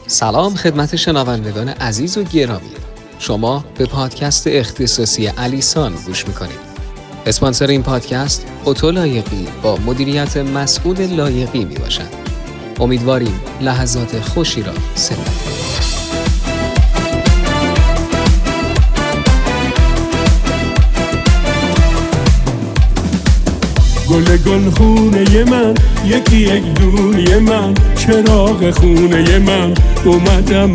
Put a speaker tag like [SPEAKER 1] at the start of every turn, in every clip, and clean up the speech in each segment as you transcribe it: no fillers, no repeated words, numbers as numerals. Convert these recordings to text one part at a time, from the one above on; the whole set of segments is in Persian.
[SPEAKER 1] سلام خدمت شنوندگان عزیز و گرامی. شما به پادکست اختصاصی علیسان گوش میکنید. اسپانسر این پادکست اتو لایقی با مدیریت مسئول لایقی میباشد. امیدواریم لحظات خوشی را سپری کنید.
[SPEAKER 2] گل گل خونه من، یکی یک دونه من، چراغ خونه من، اومدم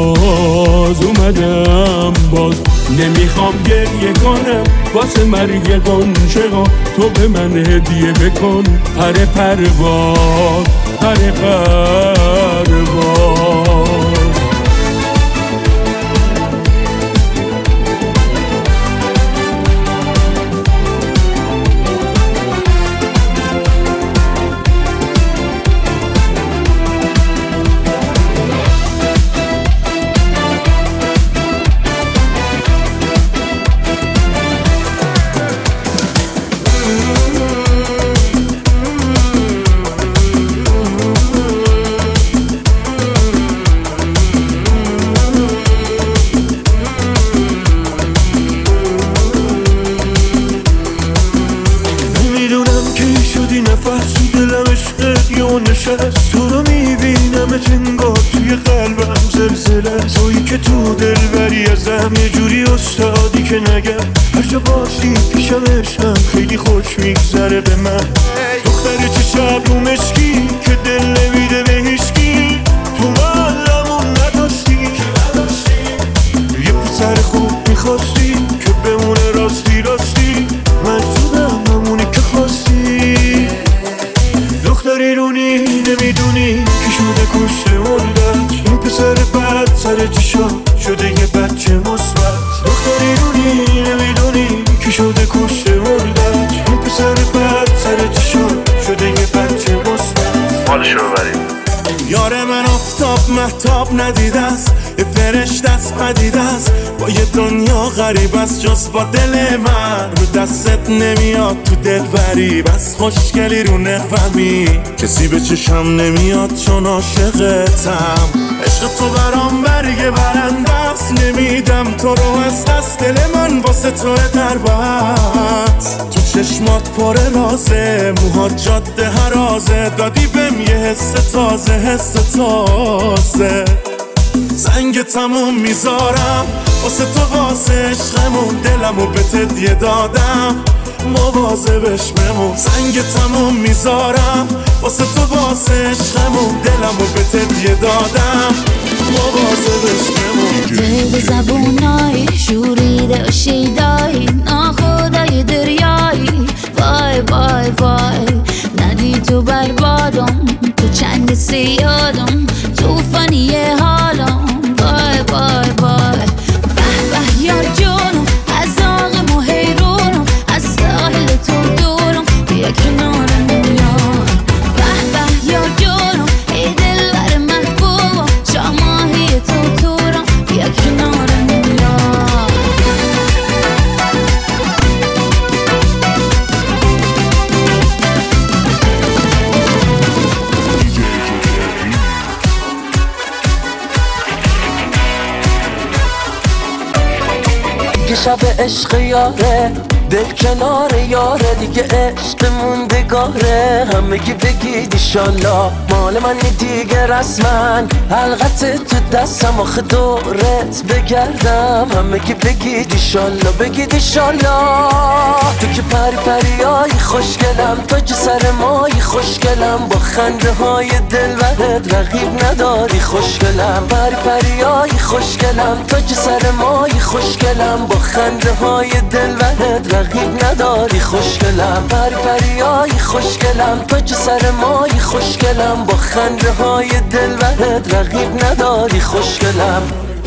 [SPEAKER 2] باز نمیخوام گریه کنم واسه مرگ قنچه ها، تو به من هدیه بکن پر پرواز.
[SPEAKER 3] تو رو میبینم انگار توی قلبم زلزله، تویی که تو دل بری ازم یه جوری استادی که نگم هر جا باشی پیشم عشقم خیلی خوش میگذره به من. دختر چه شب رو مشکی که دل نمیده به هیچکی، تو معلمون نداشتی یه پسر خوب میخواستی که بمونه راستی مجبورم همونی که خواستی. دختری رونی نمیدونی که شده کشته مردت، این پسر بد سر چشا شده یه بچه مثبت. دختری رونی نمیدونی که شده کشته مردت، این پسر بد سر چشا شده یه بچه مثبت.
[SPEAKER 4] حالشو ببریم.
[SPEAKER 3] یار من آفتاب مهتاب ندیده است، یه فرشته است پدیده است، با یه دنیا غریب است جز با دل من. رو دستت نمیاد تو دل بری، بس خوشگلی رو نفهمی کسی به چشم نمیاد چون عاشقتم. عشق تو برام برگ برنده است، نمیدم تو رو از دست، دل من واسه تو در بست. تو چشمات پر رازه، موهات جاده هرازه، دادی بهم یه حس تازه زنگ تموم میذارم واسه تو، واسه عشقمون دلمو به تدیه دادم، مواظبش بمون. زنگ تموم میذارم واسه تو، واسه عشقمون دلمو به تدیه دادم، مواظبش بمون.
[SPEAKER 5] دل زبونای شوریده و شیدایی، ناخدای دریایی، وای وای وای ندی تو بربادم، تو چنگ سیادم، توفانی حالم، وای وای وای به به یار جونم، از آقم و حیرونم، از ساحل تو دورم، بیا کنارم یار. به به یار جونم، ای دل بر محبوبم، شاماهی تو تورم، بیا کنارم یار.
[SPEAKER 6] دیگه شب عشق یاره، دل کنار یاره، دیگه عشق موندگاره، همگی بگید ایشالله مال منی دیگه رسما، حلقت تو دستم آخه دورت بگردم، همگی بگید ایشالله بگید ایشالله. تو که پری پریایی خوشگلم، تاج سر مایی خوشگلم، با خنده های دلبرت رقیب نداری خوشگلم. پری پریایی خوشگلم، تاج سر مایی خوشگلم، با خنده های دلبرت رقیب نداری خوشگلم. پری پریایی خوشگلم، تاج سر مایی خوشگلم، با خنده های دلبرت رقیب نداری خوشگلم.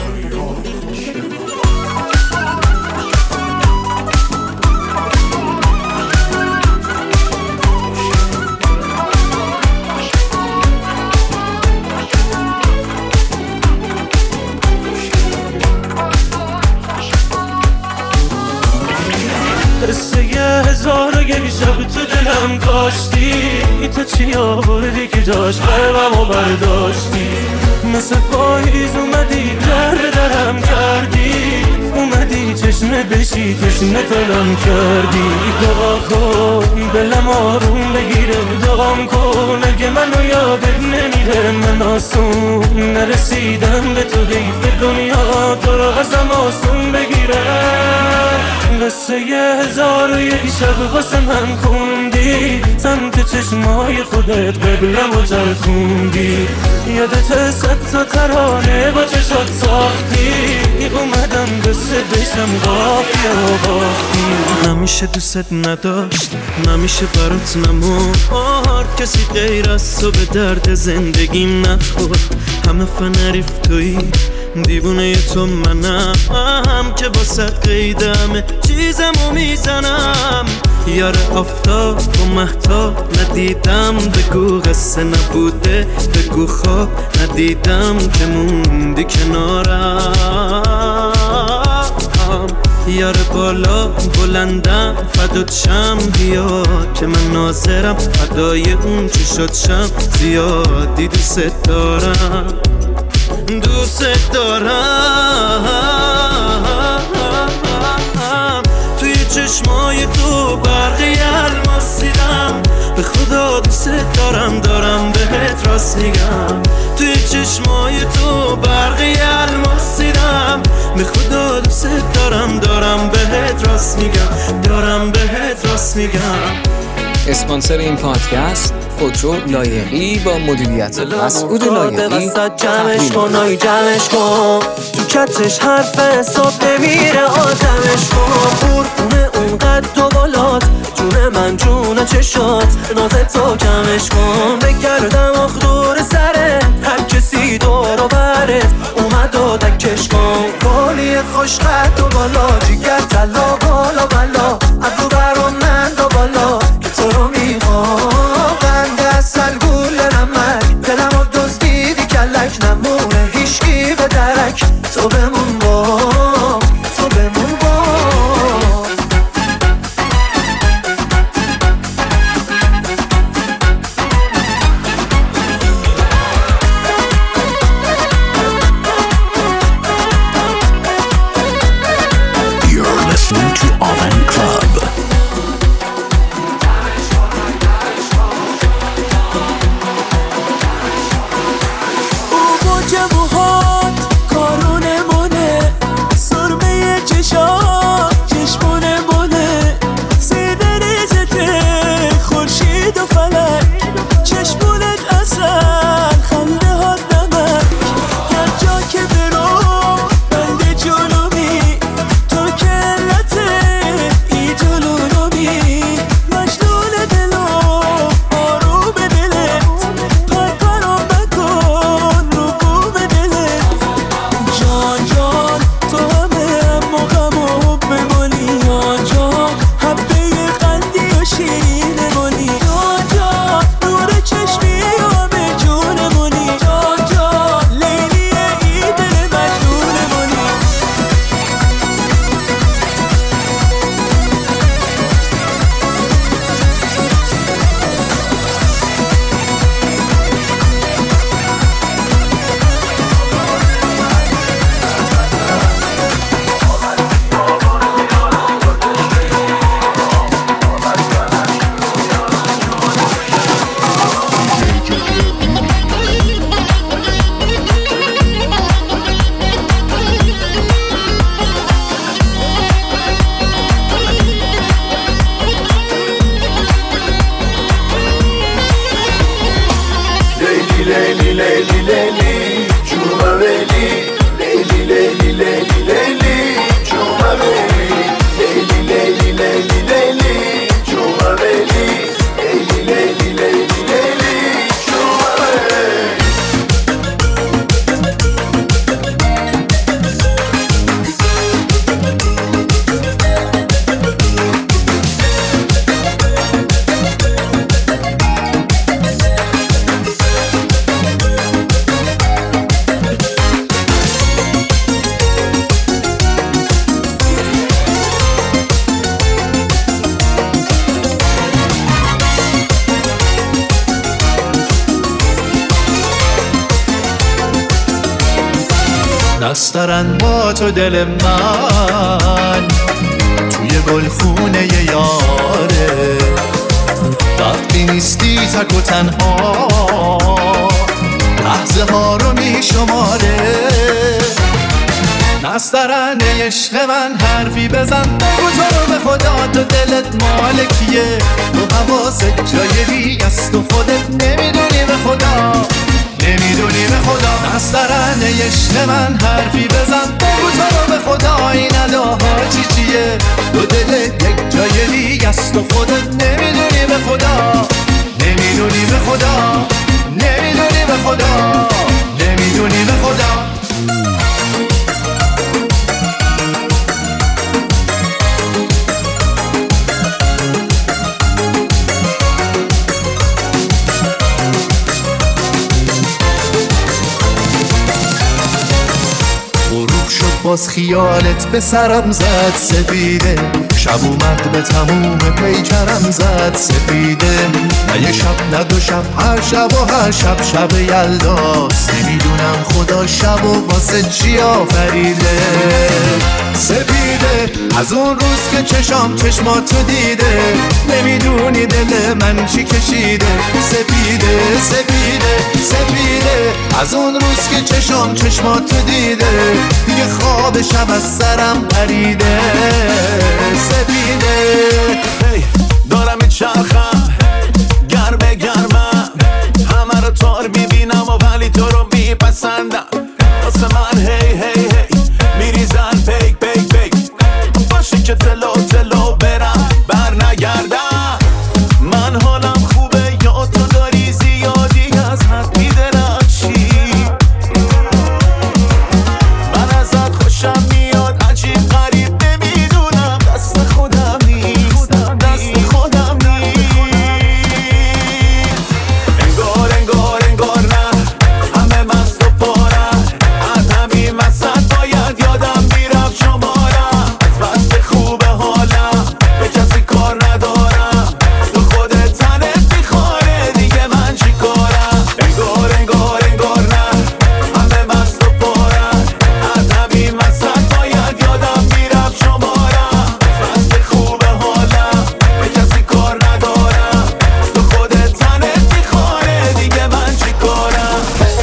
[SPEAKER 3] قصه هزار و یک شب تو دلم کاشتی، تا چی آوردی که داشت قلبمو برداشتی. مثل پاییز اومدی در به درم کردی، اومدی چشمه بشی تشنه تلم کردی. دعا کن دلم آروم بگیره، دعام کن اگه منو یادت نمیره. من آسون نرسیدم به تو، حیف دنیا تو رو ازم آسون بگیره. قصه 1001 شب واسه من خوندی، سمت چشمای خودت قبلم و چرخوندی. یادت 100 تا ترانه با چشات ساختی، اومدم قصه بشم قافیه و باختی.
[SPEAKER 4] نمیشه دوست نداشت، نمیشه برات نمون کسی غیر از تو به درد زندگیم نخورد. همه فنریف توی دیوونه تو منم که با قیدم چیزمو میزنم. یار آفتاب و مهتاب ندیدم، بگو قصه نبوده، بگو خواب ندیدم که موندی کنارم. یار بالا بلندم فدات شم، بیا که من ناظرم فدای اون چشات شم. زیادی دوست دارم، دوست دارم. توی چشمای تو برقی الماس دیدم، به خدا دوست دارم، دارم بهت راست میگم. توی چشمای تو برقی الماس دیدم، به خدا دوست دارم، دارم بهت راست میگم، دارم بهت راست میگم.
[SPEAKER 1] اسپانسر این پادکست خودرو لایقی با مدیریت مسعود لایقی.
[SPEAKER 6] جمعش کن آی جمعش کن، تو کتش حرف حساب نمیره آدمش کن. قربونه اون قد و بالات، جون من جون چشات، نازت تو کمش کن. بگردم آخ دور سره، هر کسی دور و برت اومد و دکش کن. کالی خوش قد و بالا، جیگر تلا بالا بالا، از رو برام من دو بالا که تو رو میخوام. قند اصل گول نمک، دلم رو دزدیدی کلک، نمونه هیشگی به درک. تو بمون با، تو بمون با.
[SPEAKER 7] You're listening دست دارن با تو دل من توی گلخونه یاره وقتی نیستی تک و تنها لحظه ها رو می شماره نسترن عشق من حرفی بزن بگو تو رو به خدا تو دلت مال کیه تو حواست جای دیگه است و خودت نمیدونی به خدا نمیدونی به خدا نسترن عشق من حرفی بزن بگو تو رو به خدا این اداها چیه تو دلت یک جای دیگه است و خودت نمیدونی به خدا نمیدونی به خدا نمیدونی به خدا نمیدونی به خدا باز خیالت به سرم زد سپیده شب اومد به تموم پیکرم زد سپیده نه یه شب نه دو شب هر شب و هر شب شب یلداست نمیدونم خدا شب و واسه چی آفریده سپیده از اون روز که چشماتو دیده نمیدونی دل من چی کشیده سپیده سپیده سپیده از اون روز که چشماتو دیده دیگه خواب شب از سرم پریده سپیده دارم چرخم گرمه گرمم همه رو تار میبینم و ولی تو رو میپسندم واسه من هی هی هی میریزن پیک پیک پیک باشه که تلو تلو برم بر نگردم من حالم خوبه یا تو داری زیادی از حد میدنم چی من ازت خوشم میاد عجیب غریب نمیدونم دست خودم نیست دست خودم نیست انگار نه همه مست و پارم از همین مسد باید یادم میرم شمارم از بست خوب حالم به کسی کار ندارم تو خودت تنت میخواره دیگه من چی کارم انگار نه همه مست و پارم از همین مسد باید یادم میرم شمارم از بست خوب حالم به کسی کار ندارم تو خودت تنت میخواره دیگه من چی کارم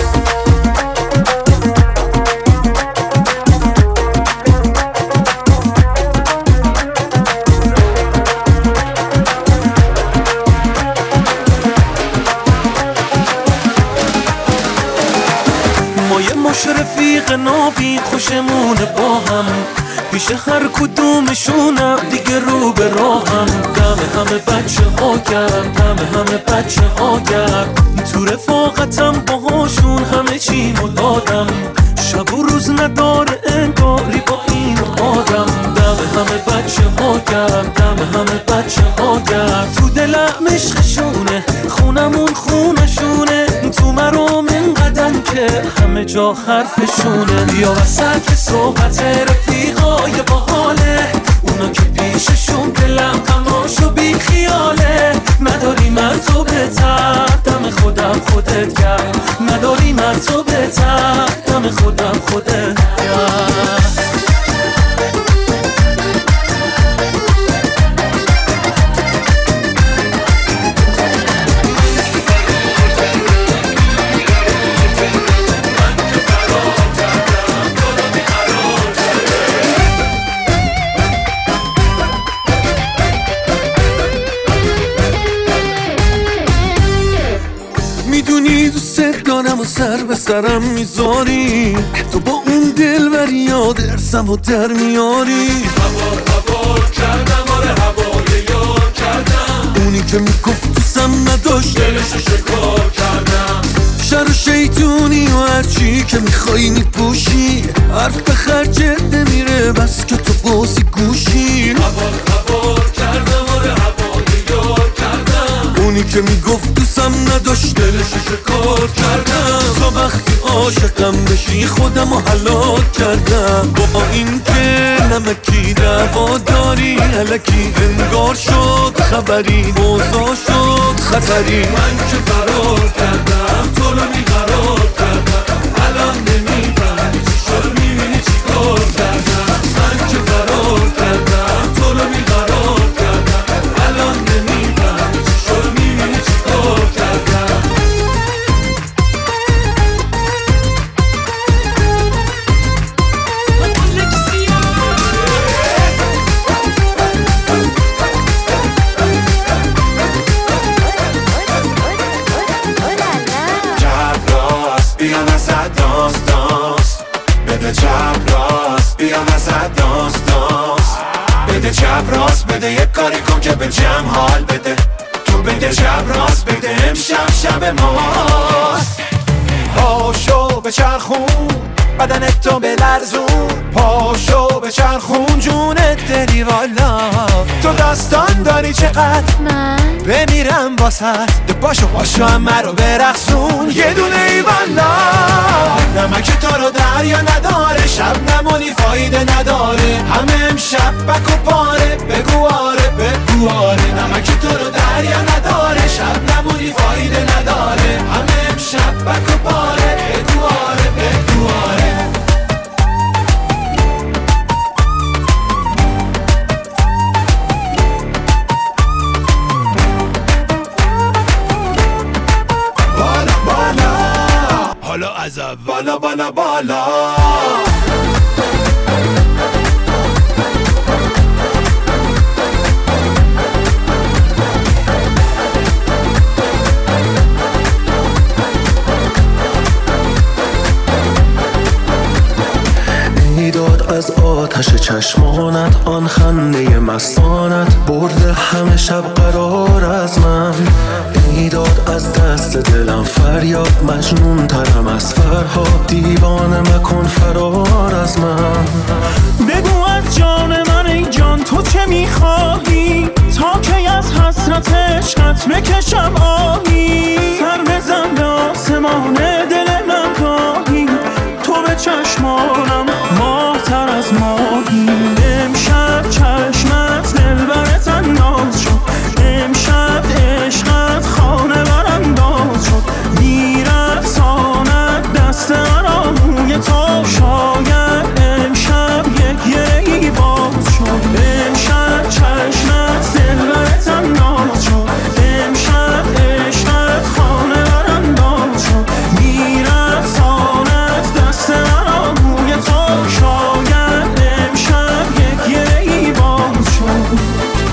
[SPEAKER 7] ما یه مش رفیق نابین خوشمونه با هم پیش هر کدومشونم دیگه رو به راهم همه بچه ها گرم همه بچه ها گرم تو رفاقتم باهاشون همه چیمو دادم شب و روز نداره انگاری با این آدم همه بچه ها گرم همه بچه ها گرم تو دلم عشقشونه خونمون خونشونه تو مرام اینقدن که همه جا حرفشونه یا وسط صحبت رفیقای باحاله اونا که پیششون دلم غماشو بی خیاله نداری من تو بهتر دم خودم خودت گرم نداری من تو بهتر دم خودم خودت گرم میدونی دوست دارم و سر به سرم میذاری تو با اون دلبری یاد ارسم و در میاری هوار کردم آره هوار یار کردم اونی که میگفت دوستم نداشت دلشو شکار کردم شر و شیطونی و هرچی که میخوایی میپوشی حرف به خرجت نمیره بس که تو بازی گوشی هوار کردم آره هوار یار کردم اونی که میگفت دوستم نداشت دلشو شکار کردم تا وقتی عاشقم بشی خودمو هلاک کردم با این که نمکی دعوا داری الکی انگار شد خبری اوضاع شد خطری من که فرار کردم تو رو بیقرار کردم الان نمیفهمی چی شد
[SPEAKER 3] دانس دانس بده چپ راست بیا وسط دانس دانس بده چپ راست بده یک کاری کن که به جمع حال بده تو بده چپ راست بده امشب شب ماست پاشو به چرخون بدنت تو بلرزون پاشو به چرخون جونت دلی والا تو داستان داری چقدر
[SPEAKER 5] من
[SPEAKER 3] بمیرم واسد باشو همه رو برقصون یه دونه ای والا نمک تو رو دریا نداره شب نمونی فایده نداره همه امشب بک و پاره بگو آره نمک تو رو دریا نداره شب نمونی فایده نداره همه امشب بک و پاره بگو آره حالا از اول بالا
[SPEAKER 7] ایداد از آتش چشمانت آن خنده مستانت برده همه شب قرار از من ایداد از دست دلم فریاد مجنون ترم از فرهاد دیوانه مکن فرار از من
[SPEAKER 4] بگو از جان من ای جان تو چه میخواهی تا کی از حسرت عشقت بکشم آهی سر بزن به آسمان دل من گاهی تو به چشمانم ماه‌تر از ماهی امشب چشمت دلبرت انداز شد امشب عشقت خانه برانداز شد میرقصاند دست مرا موی تو شاید امشب یک یری باز شد امشب چشمت دلبرت انداز شد امشب عشقت خانه برانداز شد میرقصاند دست مرا موی تو شاید امشب یک یری باز شد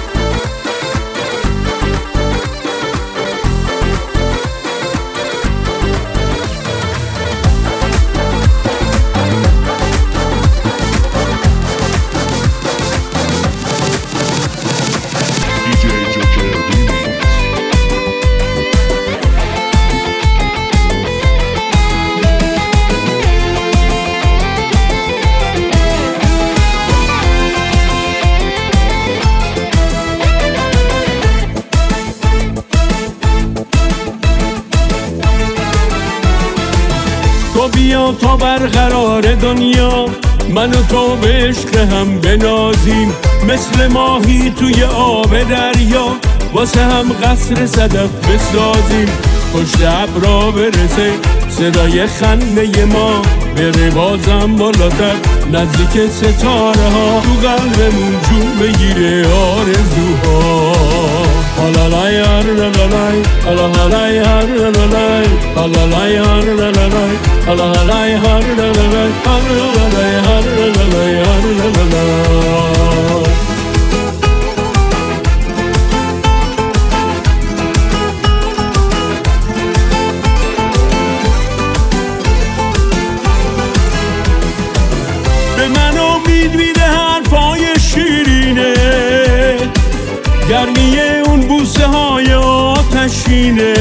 [SPEAKER 2] تو بیا تا برقرار دنیا من و تو به عشق هم بنازیم مثل ماهی توی آب دریا واسه هم قصر صدف بسازیم پشت ابرا برسه صدای خنده ما بره بازم بالاتر نزدیک ستاره ها تو قلبمون جون بگیره آرزوها آلالای آرلالای آلالای آرلالای آلالای آرلالای آلالای آرلالای آرلالای آرلالای آرلالای به من امید میده حرفای شیرینه گرمی اون بوسه های آتشینه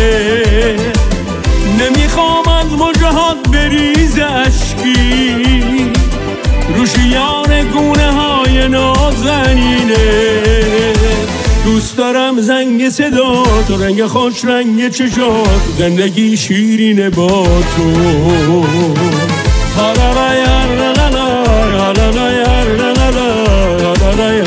[SPEAKER 2] نمیخوام از مجرهات بریز اشکی روش یار گونه های نازنینه دوست دارم زنگ صدا تو رنگ خوش رنگ چشات زندگی شیرینه با تو هالالای هالالای هالالای هالالای هالالای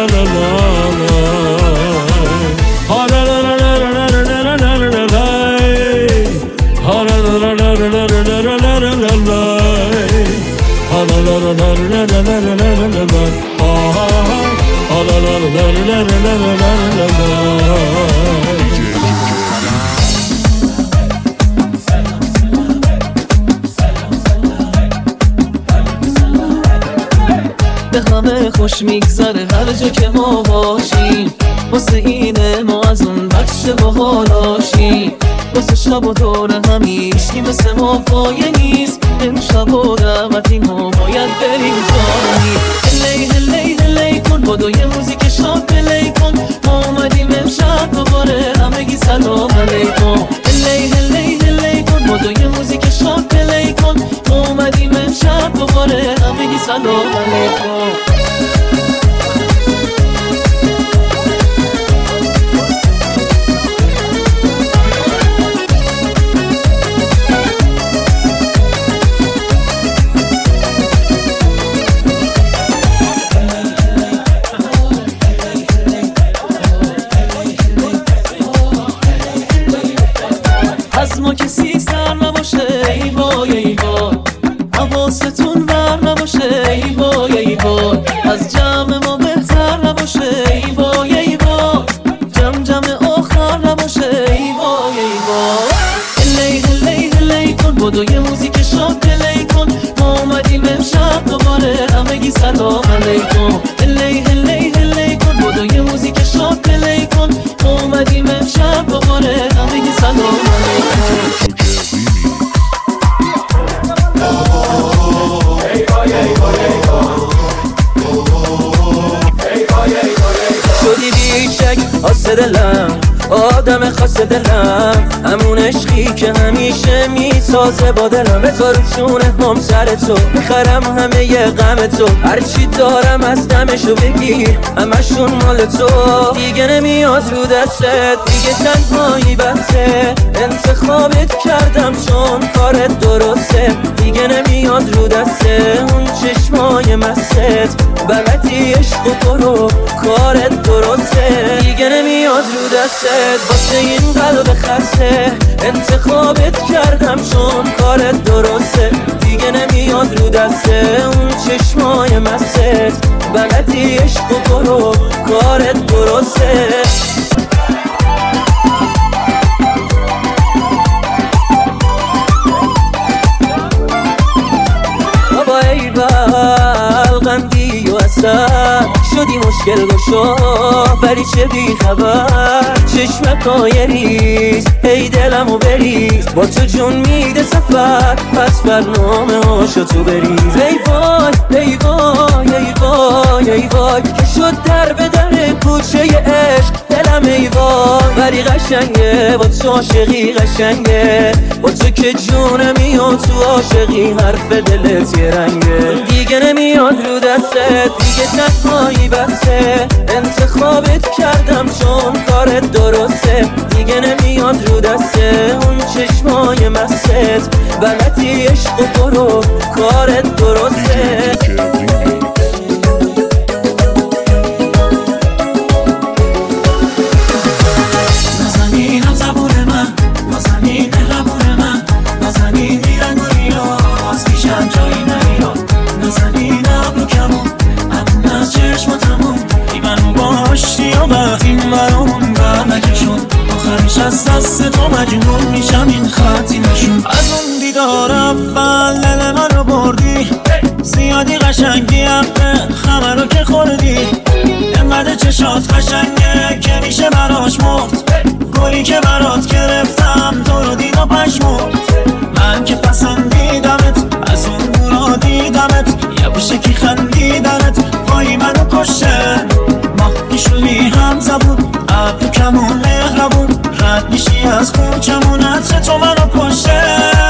[SPEAKER 8] به همه خوش میگذره هر جا که ما باشیم واسه اینه ما از اون بخش باحالاشیم واسه شب و دور همی هیچکی مثل ما پایه نیست. امشب و دعوتی ما باید بریم جایی. هلی هلی هلی کن بادو یه موزیک شاد پلی کن. ما اومدیم امشب دوباره همگی سلام علیکم. هلی هلی هلی کن بادو یه موزیک شاد پلی کن. ما اومدیم امشب دوباره همگی سلام علیکم. از ما کسی سر نباشه ای وای ای وای. حواستون بر نباشه ای وای ای وای. از جمع ما بهتر نباشه ای وای ای وای. جمع آخر نباشه ای وای ای وای. هلی هلی هلی کن بادو یه موزیک شاد پلی کن. ما اومدیم امشب دوباره همگی سلام علیکم. هلی هلی هلی کن بادو یه موزیک شاد پلی کن. ما اومدیم امشب دوباره همگی سلام علیکم.
[SPEAKER 6] شدی بیشک آسه دلم آدم خاص دلم. همون عشقی که همیشه میسازه با دلم. بذار روشونه هم سر تو میخرم همه ی غم تو. هرچی دارم از دمشو بگیر همشون مال تو. دیگه نمیاد رو دستت دیگه تنهایی بسه. انتخابت کردم چون کارت درسته. دیگه نمیاد رو دسته اون چشمای مست. بلدی عشق و برو کارت درسته. دیگه نمیاد رو دستت واسه این قلب خسته. انتخابت کردم چون کارت درسته. دیگه نمیاد رو دسته اون چشمای مست. بلدی عشق و برو کارت درسته. بابا ای قندی و اصلا شدی مشکل گشا ولی چه بی خبر. چشمکای ریز هی دلمو بریز. با تو جون میده سفر پس برنامه هاشو تو بریز. ای وای ای وای ای وای ای وای که شد در به در کوچه عشق دلم ای وای. ولی قشنگه با تو عاشقی قشنگه. با تو که جونمی و تو عاشقی حرف دلت یه رنگه. دیگه نمیاد رو دستت دیگه تنهایی بسه. انتخابت کردم چون کارت درسته. دیگه نمیاد رو دسته اون چشمای مست. بلدی عشق و برو کارت درسته.
[SPEAKER 3] نزنینم زبون من نزنین مهربون من. نزنین میرنگ و ریاض پیشم جایی نمیاد. نزنین ابرو کمون ابون از چشماتمون. ایمنو باشتی و وقتی برامون بر نکشون. آخرش از دست تو مجنون میشم این خطی نشون. از اون دیدار اول دل من رو بردی. زیادی قشنگی حقه خمه رو که خوردی. انقدر چشات قشنگه که میشه براش مرد. گلی که برات گرفتم تو رو دید و پشمرد. من که پسندیدمت از اون دورا دیدمت. یه بوشکی خندیدنت پایی منو کشه. ما میشونی هم زبون ابرو کمون مهربون. رد میشی از کوچمون عطر تو منو کشه.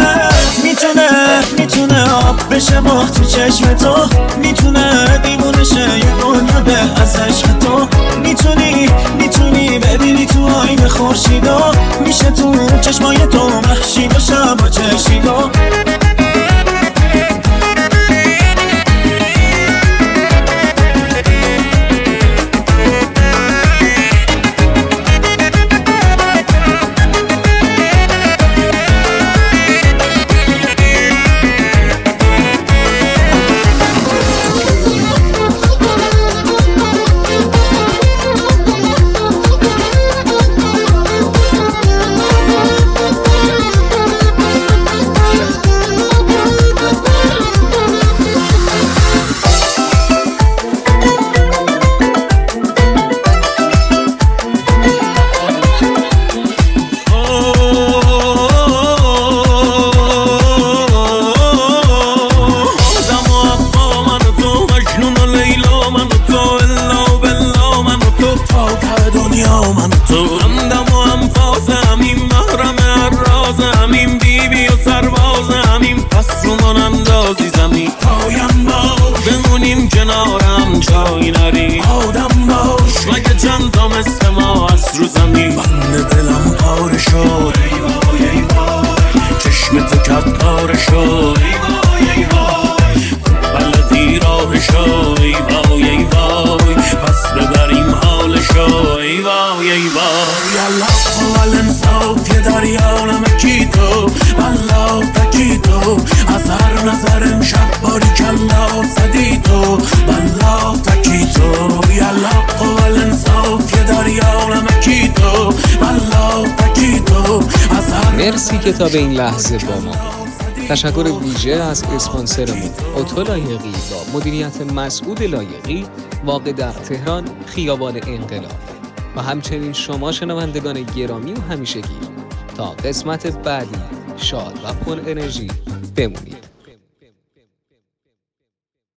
[SPEAKER 3] میتونه آب بشه باخ تو چشم تو. میتونه دیوونه شه یه دنیا ده از عشق تو. میتونی ببینی تو آینه خورشیدو. میشه تو چشمای تو محشید و شب و چشیدو.
[SPEAKER 7] عزیزمی پایم باش بمونیم کنارم جایی نری آدم باش مگه چندتا مثل ما از رو زمین بند دلم پاره شد چشم تو کت کاره شد بلدی راهشو ای وای ای وای پس ببریم حالشو ای وای ای وای الله اول انصاف یه دریا نمکی تو والله تکی تو از هر نظر امشب باری کلا صدی تو والله تکی تو الله اول انصاف یه دریا نمکی تو والله تکی تو از هر
[SPEAKER 1] مرسی که تا به این لحظه با ما. تشکر ویژه از اسپانسرمون اتو لایقی با مدیریت مسعود لایقی واقع در تهران خیابان انقلاب و همچنین شما شنوندگان گرامی و همیشگی تا قسمت بعدی شاد و پر انرژی بمونید.